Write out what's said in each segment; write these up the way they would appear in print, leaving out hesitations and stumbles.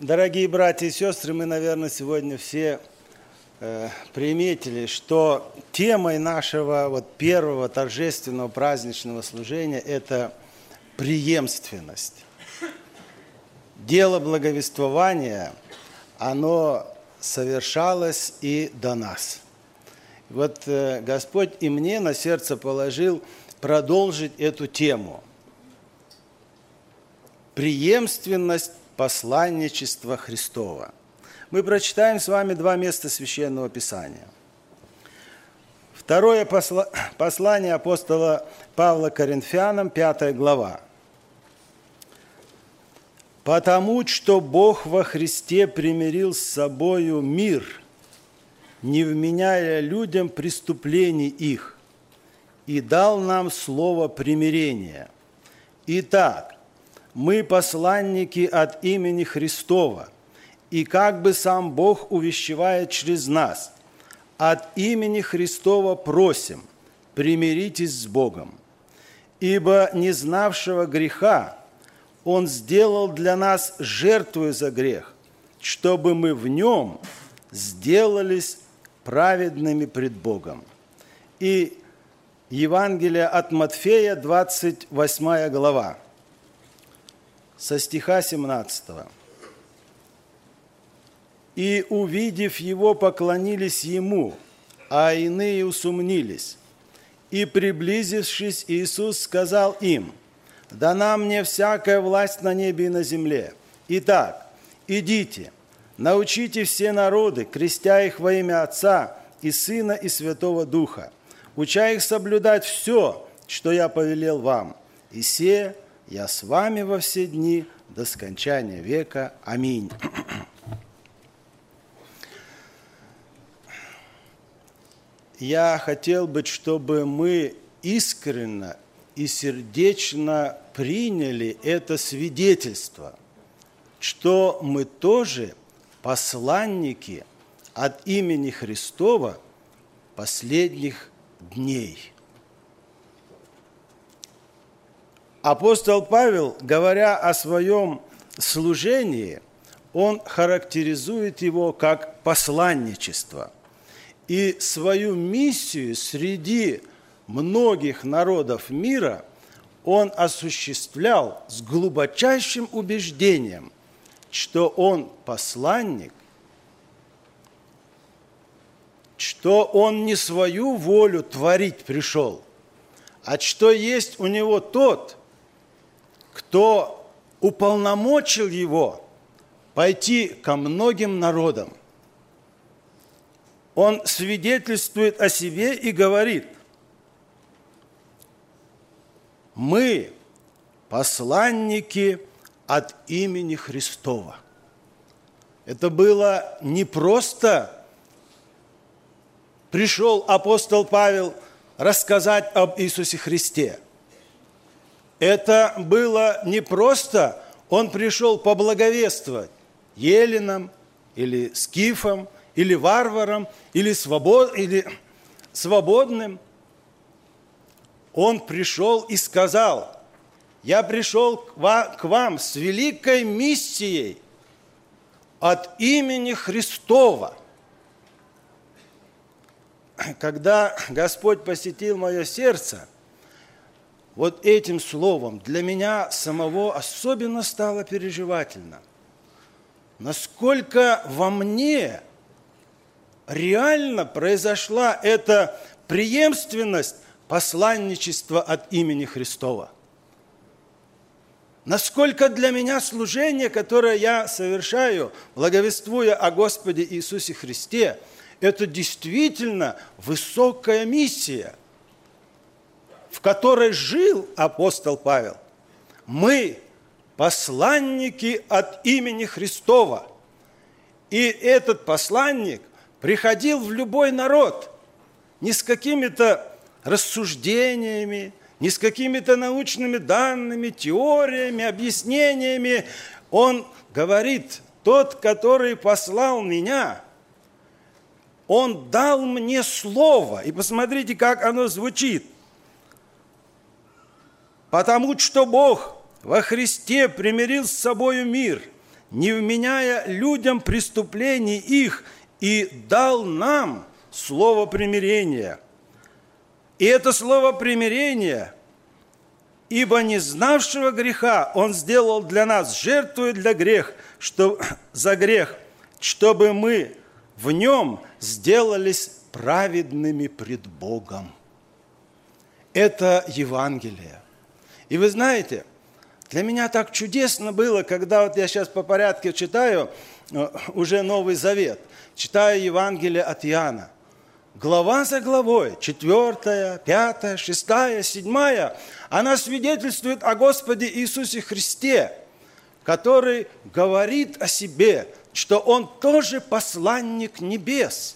Дорогие братья и сестры, мы, наверное, сегодня все приметили, что темой нашего первого торжественного праздничного служения – это преемственность. Дело благовествования, оно совершалось и до нас. Господь и мне на сердце положил продолжить эту тему. Преемственность посланничества Христова. Мы прочитаем с вами два места Священного Писания. Второе послание апостола Павла Коринфянам, 5 глава. «Потому что Бог во Христе примирил с собою мир, не вменяя людям преступлений их, и дал нам слово примирения. Итак, мы посланники от имени Христова, и как бы сам Бог увещевает через нас, от имени Христова просим, примиритесь с Богом. Ибо не знавшего греха Он сделал для нас жертву за грех, чтобы мы в Нем сделались праведными пред Богом». И Евангелие от Матфея, 28 глава, со стиха 17. «И, увидев Его, поклонились Ему, а иные усомнились. И, приблизившись, Иисус сказал им: дана мне всякая власть на небе и на земле. Итак, идите, научите все народы, крестя их во имя Отца и Сына и Святого Духа, уча их соблюдать все, что я повелел вам. И се я с вами во все дни до скончания века. Аминь». Я хотел бы, чтобы мы искренне и сердечно приняли это свидетельство, что мы тоже посланники от имени Христова последних дней. Апостол Павел, говоря о своем служении, он характеризует его как посланничество. И свою миссию среди многих народов мира он осуществлял с глубочайшим убеждением, что он посланник, что он не свою волю творить пришел, а что есть у него тот, кто уполномочил его пойти ко многим народам. Он свидетельствует о себе и говорит: мы посланники от имени Христова. Это было не просто пришел апостол Павел рассказать об Иисусе Христе. Это было не просто он пришел поблаговествовать еленам или скифам, или варварам, или свободным. Он пришел и сказал: я пришел к вам с великой миссией от имени Христова. Когда Господь посетил мое сердце, вот этим словом для меня самого особенно стало переживательно. Насколько во мне реально произошла эта преемственность посланничества от имени Христова. Насколько для меня служение, которое я совершаю, благовествуя о Господе Иисусе Христе, это действительно высокая миссия, в которой жил апостол Павел. Мы посланники от имени Христова. И этот посланник приходил в любой народ не с какими-то рассуждениями, не с какими-то научными данными, теориями, объяснениями. Он говорит: тот, который послал меня, он дал мне слово. И посмотрите, как оно звучит. Потому что Бог во Христе примирил с собою мир, не вменяя людям преступлений их, и дал нам слово примирения. И это слово примирения, ибо не знавшего греха Он сделал для нас жертву за грех, чтобы мы в Нем сделались праведными пред Богом. Это Евангелие. И вы знаете, для меня так чудесно было, когда вот я сейчас по порядку читаю уже Новый Завет, читаю Евангелие от Иоанна. Глава за главой, 4, 5, 6, 7, она свидетельствует о Господе Иисусе Христе, который говорит о себе, что Он тоже посланник небес.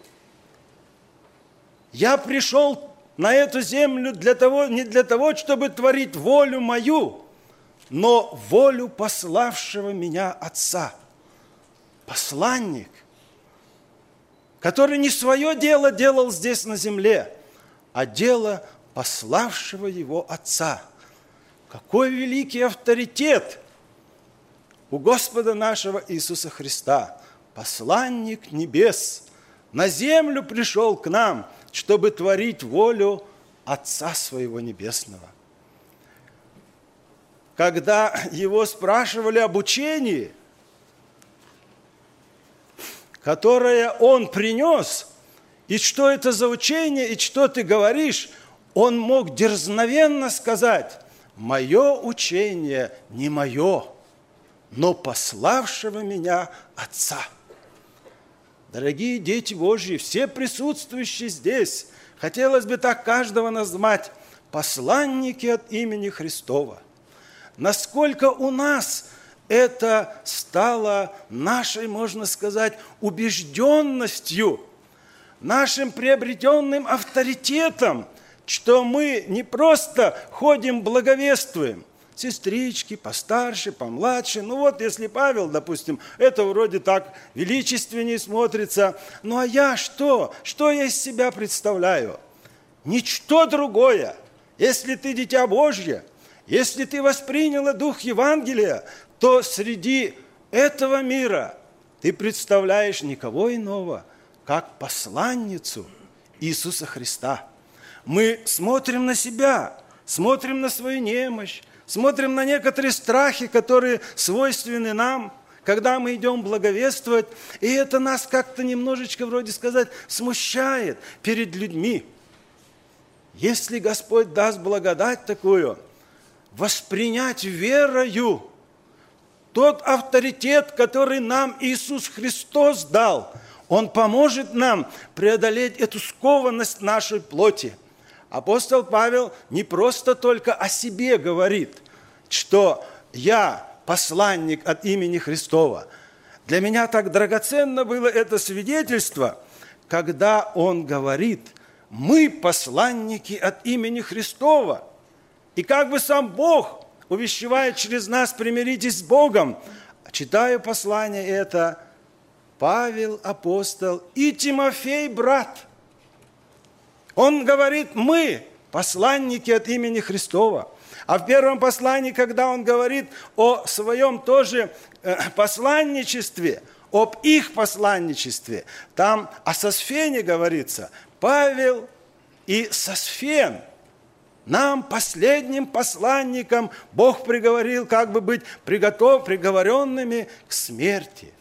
Я пришел на эту землю не для того, чтобы творить волю мою, но волю пославшего меня Отца. Посланник, который не свое дело делал здесь на земле, а дело пославшего его Отца. Какой великий авторитет у Господа нашего Иисуса Христа! Посланник небес на землю пришел к нам, чтобы творить волю Отца Своего Небесного. Когда Его спрашивали об учении, которое Он принес, и что это за учение, и что ты говоришь, Он мог дерзновенно сказать: «Мое учение не мое, но пославшего меня Отца». Дорогие дети Божьи, все присутствующие здесь, хотелось бы так каждого назвать: посланники от имени Христова. Насколько у нас это стало нашей, можно сказать, убежденностью, нашим приобретенным авторитетом, что мы не просто ходим, благовествуем. Сестрички, постарше, помладше. Ну вот, если Павел, допустим, это вроде так величественнее смотрится. Ну а я что? Что я из себя представляю? Ничто другое. Если ты дитя Божье, если ты восприняла дух Евангелия, то среди этого мира ты представляешь никого иного, как посланницу Иисуса Христа. Мы смотрим на себя, смотрим на свою немощь, смотрим на некоторые страхи, которые свойственны нам, когда мы идем благовествовать, и это нас как-то немножечко, вроде сказать, смущает перед людьми. Если Господь даст благодать такую, воспринять верою тот авторитет, который нам Иисус Христос дал, Он поможет нам преодолеть эту скованность нашей плоти. Апостол Павел не просто только о себе говорит, что я посланник от имени Христова. Для меня так драгоценно было это свидетельство, когда он говорит: мы посланники от имени Христова. И как бы сам Бог увещевает через нас: примиритесь с Богом. Читаю послание это: Павел, апостол, и Тимофей, брат. Он говорит: мы посланники от имени Христова. А в первом послании, когда он говорит о своем тоже посланничестве, об их посланничестве, там о Сосфене говорится: Павел и Сосфен. Нам, последним посланникам, Бог приговорил как бы быть приговоренными к смерти.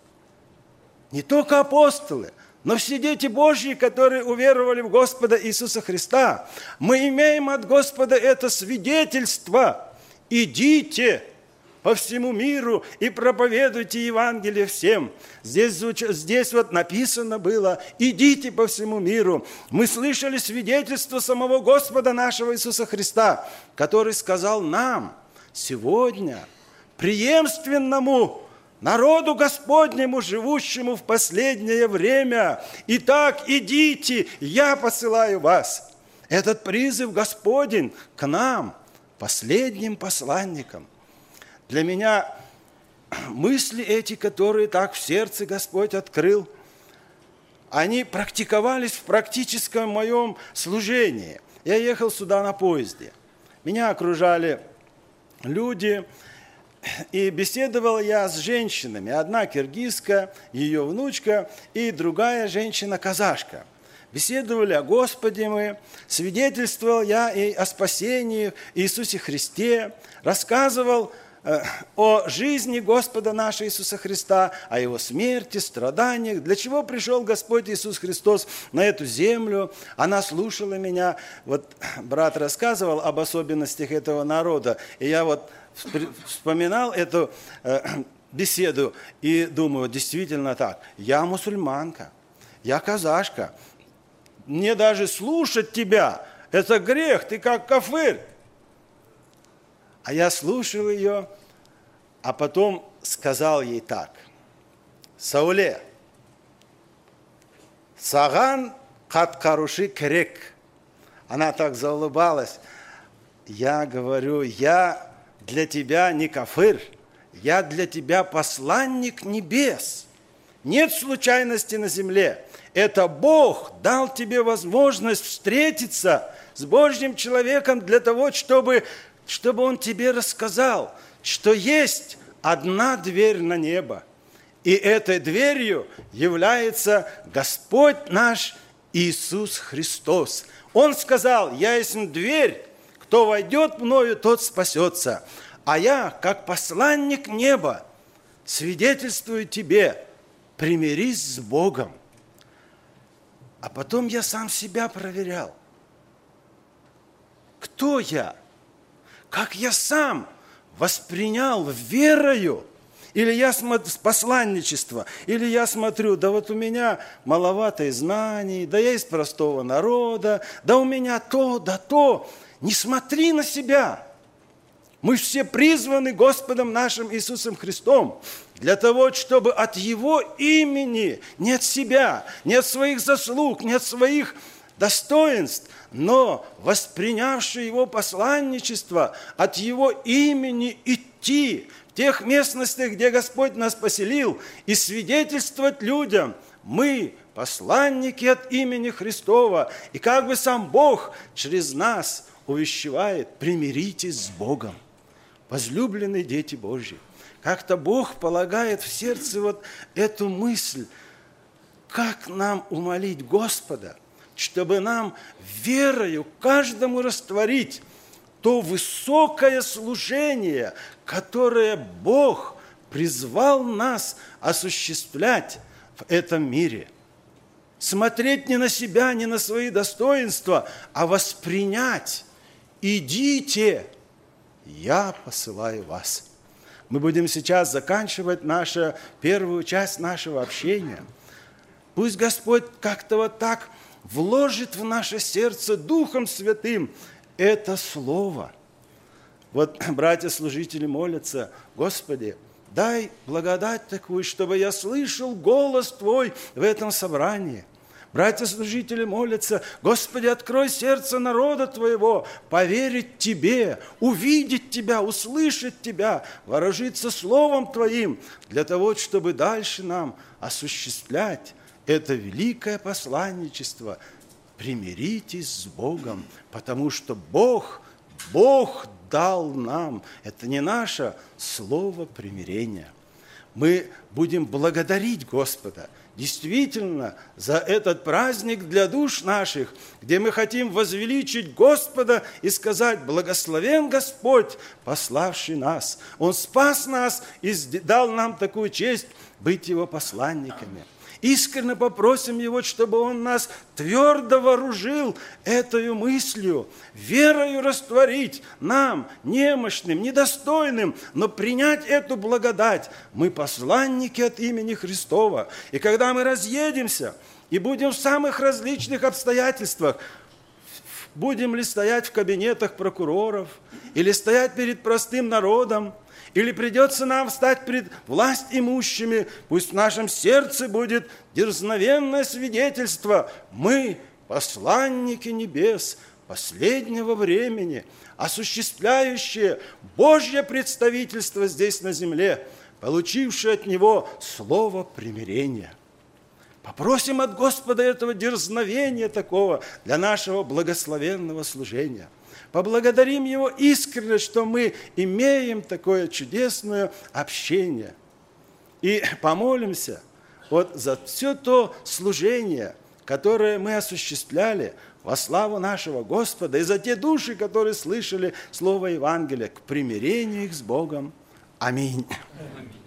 Не только апостолы, но все дети Божьи, которые уверовали в Господа Иисуса Христа. Мы имеем от Господа это свидетельство: идите по всему миру и проповедуйте Евангелие всем. Здесь вот написано было: идите по всему миру. Мы слышали свидетельство самого Господа нашего Иисуса Христа, который сказал нам сегодня, преемственному народу Господнему, живущему в последнее время: итак, идите, я посылаю вас. Этот призыв Господень к нам, последним посланникам. Для меня мысли эти, которые так в сердце Господь открыл, они практиковались в практическом моем служении. Я ехал сюда на поезде. Меня окружали люди, и беседовал я с женщинами. Одна киргизка, ее внучка, и другая женщина-казашка. Беседовали о Господе мы, свидетельствовал я и о спасении Иисусе Христе, рассказывал о жизни Господа нашего Иисуса Христа, о Его смерти, страданиях, для чего пришел Господь Иисус Христос на эту землю. Она слушала меня. Вот брат рассказывал об особенностях этого народа, и я вот вспоминал эту беседу и думаю, действительно так. Я мусульманка, я казашка. Мне даже слушать тебя – это грех, ты как кафир. А я слушал ее, а потом сказал ей так. Сауле, саган каткаруши керек. Она так заулыбалась. Я говорю, я для тебя не кафир, я для тебя посланник небес. Нет случайности на земле. Это Бог дал тебе возможность встретиться с Божьим человеком для того, чтобы Он тебе рассказал, что есть одна дверь на небо. И этой дверью является Господь наш Иисус Христос. Он сказал, я есть дверь, кто войдет мною, тот спасется. А я, как посланник неба, свидетельствую тебе, примирись с Богом. А потом я сам себя проверял. Кто я? Как я сам воспринял верою? Или я смотрю посланничество, или я смотрю, да вот у меня маловато знаний, да я из простого народа, да у меня то, да то. Не смотри на себя. Мы все призваны Господом нашим Иисусом Христом для того, чтобы от Его имени, не от себя, не от своих заслуг, не от своих достоинств, но воспринявший Его посланничество, от Его имени идти в тех местностях, где Господь нас поселил, и свидетельствовать людям, мы посланники от имени Христова, и как бы сам Бог через нас увещевает, примиритесь с Богом. Возлюбленные дети Божьи, как-то Бог полагает в сердце вот эту мысль, как нам умолить Господа, чтобы нам верою каждому растворить то высокое служение, которое Бог призвал нас осуществлять в этом мире. Смотреть не на себя, не на свои достоинства, а воспринять. Идите, я посылаю вас. Мы будем сейчас заканчивать первую часть нашего общения. Пусть Господь как-то вот так вложит в наше сердце Духом Святым это слово. Вот братья-служители молятся, Господи, дай благодать такую, чтобы я слышал голос Твой в этом собрании. Братья-служители молятся, Господи, открой сердце народа Твоего, поверить Тебе, увидеть Тебя, услышать Тебя, вооружиться Словом Твоим, для того, чтобы дальше нам осуществлять это великое посланничество. Примиритесь с Богом, потому что Бог дал нам, это не наше слово примирения. Мы будем благодарить Господа, действительно, за этот праздник для душ наших, где мы хотим возвеличить Господа и сказать, благословен Господь, пославший нас. Он спас нас и дал нам такую честь быть Его посланниками. Искренне попросим Его, чтобы Он нас твердо вооружил этой мыслью, верою растворить нам, немощным, недостойным, но принять эту благодать. Мы посланники от имени Христова. И когда мы разъедемся и будем в самых различных обстоятельствах, будем ли стоять в кабинетах прокуроров, или стоять перед простым народом, или придется нам встать пред власть имущими, пусть в нашем сердце будет дерзновенное свидетельство. Мы посланники небес последнего времени, осуществляющие Божье представительство здесь на земле, получившие от Него слово примирения. Попросим от Господа этого дерзновения такого для нашего благословенного служения. Поблагодарим Его искренне, что мы имеем такое чудесное общение. И помолимся за все то служение, которое мы осуществляли во славу нашего Господа, и за те души, которые слышали Слово Евангелия, к примирению их с Богом. Аминь.